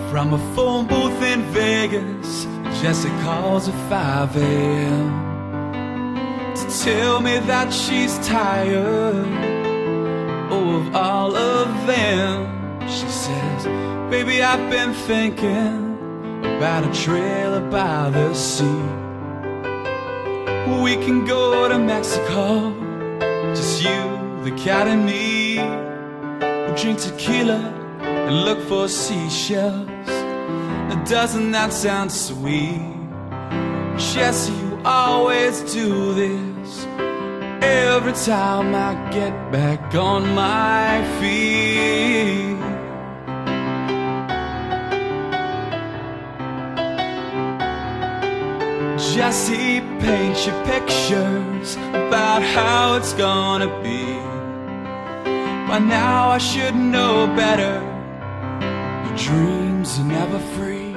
From a phone booth in Vegas, Jessie calls at 5 a.m. to tell me that she's tired, oh, of all of them. She says, baby, I've been thinking about a trailer by the sea. We can go to Mexico, just you, the cat and me. We'll drink tequila and look for seashells. Now doesn't that sound sweet? Jessie, you always do this every time I get back on my feet. Jessie, paint your pictures about how it's gonna be. By now I should know better. Your dreams are never free.